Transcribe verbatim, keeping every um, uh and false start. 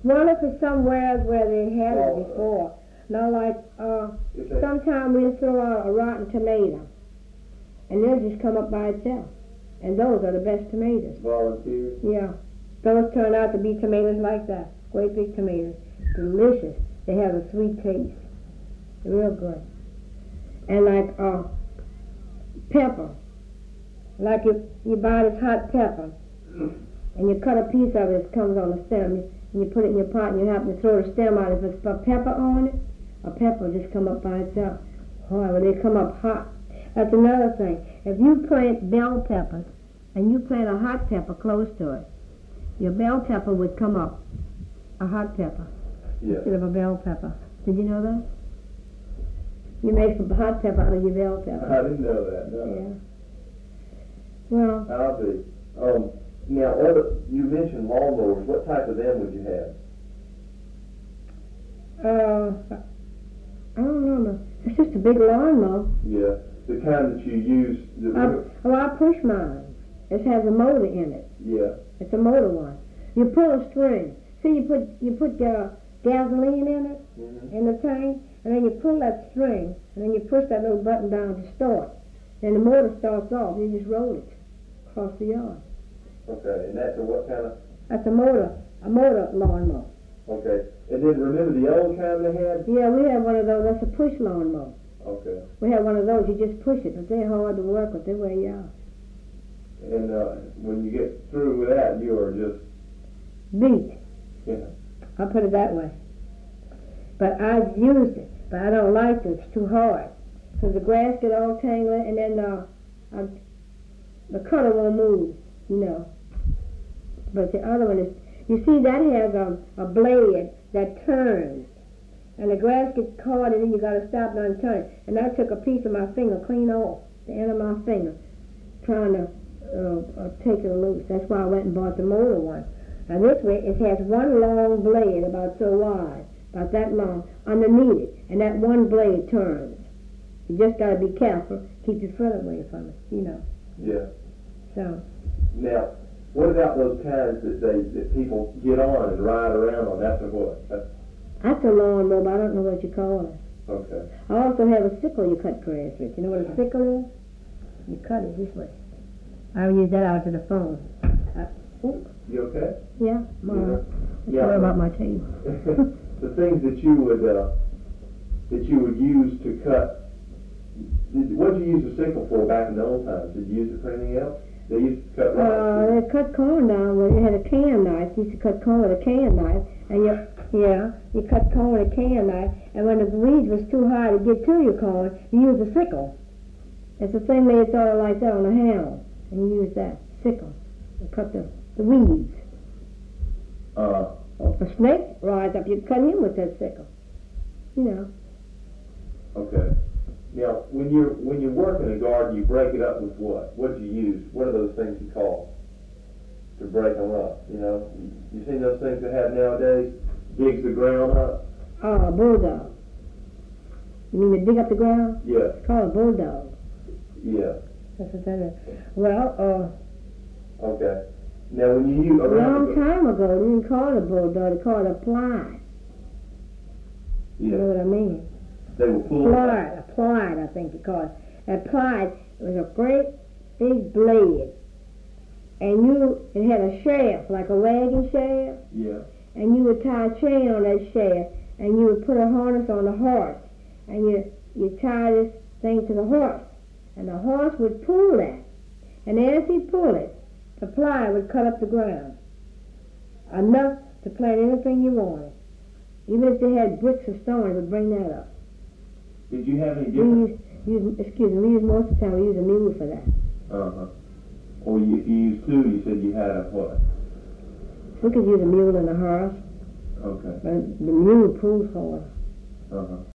Well, if it's somewhere where they had it before. Now, like, uh, sometimes we'll throw out a rotten tomato, and they'll just come up by itself. And those are the best tomatoes. Volunteers? Yeah. Those turn out to be tomatoes like that. Great big tomatoes. Delicious. They have a sweet taste. Real good. And like, uh, pepper. Like you, you buy this hot pepper, and you cut a piece of it that comes on the stem, and you put it in your pot, and you happen to throw the stem out. If it's got pepper on it, a pepper will just come up by itself. Oh, well, they come up hot. That's another thing. If you plant bell peppers, and you plant a hot pepper close to it, your bell pepper would come up a hot pepper yeah. instead of a bell pepper. Did you know that? You make some hot pepper out of your bell pepper. I didn't know that, no. Yeah. Well, I'll be. Um, now, other, you mentioned lawnmowers. What type of them would you have? uh, I don't know. It's just a big lawnmower. Yeah, the kind that you use. The, I, well, I push mine. It has a motor in it. Yeah. It's a motor one. You pull a string. See, you put you put uh, gasoline in it, mm-hmm. in the tank, and then you pull that string, and then you push that little button down to start. Then the motor starts off. You just roll it across the yard. Okay, and that's a what kind of? That's a motor, a motor lawnmower. Okay, and then remember the old kind they had? Yeah, we have one of those. That's a push lawnmower. Okay. We have one of those. You just push it, but they're hard to work with. They wear you out. And uh, when you get through with that, you are just beat. Yeah. I'll put it that way. But I've used it, but I don't like it. It's too hard. Because the grass get all tangled, and then uh, I, the cutter won't move, you know. But the other one is, you see, that has a, a blade that turns. And the grass gets caught, and then you got to stop it and turn it. And I took a piece of my finger clean off, the end of my finger, trying to uh, uh, take it loose. That's why I went and bought the motor one. Now this way, it has one long blade about so wide, about that long, underneath it, and that one blade turns. You just got to be careful, keep your foot away from it, you know. Yeah. So. Now, what about those kinds that they that people get on and ride around on? That's a what? That's, That's a lawnmower, but I don't know what you call it. Okay. I also have a sickle you cut grass with. You know what a sickle is? You cut it this way. I use that out to the phone. Uh, you okay? Yeah. My, yeah. Sorry about my table. The things that you would uh, that you would use to cut. Did, what did you use a sickle for back in the old times? Did you use it for anything else? They used to cut. Uh, they cut corn down. Well, you had a can knife. You used to cut corn with a can knife, and you yeah, you cut corn with a can knife. And when the weeds was too high to get to your corn, you use a sickle. It's the same way it's sort of like that on a hammer, and you use that sickle to cut the, the weeds. Uh. Or if a snake rides up, you cut him with that sickle. You know. Okay. Now, when you're when you work in a garden, you break it up with what? What do you use? What are those things you call to break them up? You know, you, you seen those things they have nowadays? Digs the ground up. Oh, a bulldog. You mean to dig up the ground? Yeah. It's called a bulldog. Yeah. That's what that is. Well, uh. Okay. Now, when you use a long time ago, they didn't call it a bulldog. They called it a ply. Yeah. You know what I mean? They were pulled. Plied, applied, I think they call it. Applied was a great big blade, and you it had a shaft like a wagon shaft. Yeah. And you would tie a chain on that shaft, and you would put a harness on the horse, and you you tie this thing to the horse, and the horse would pull that, and as he pulled it, the ply would cut up the ground enough to plant anything you wanted. Even if they had bricks or stone, it would bring that up. Did you have any different? We use, use, excuse me, we use most of the time, we use a mule for that. Uh-huh. Or you, if you used two, you said you had a what? We could use a mule and a horse. Okay. But the mule pulls harder. Uh-huh.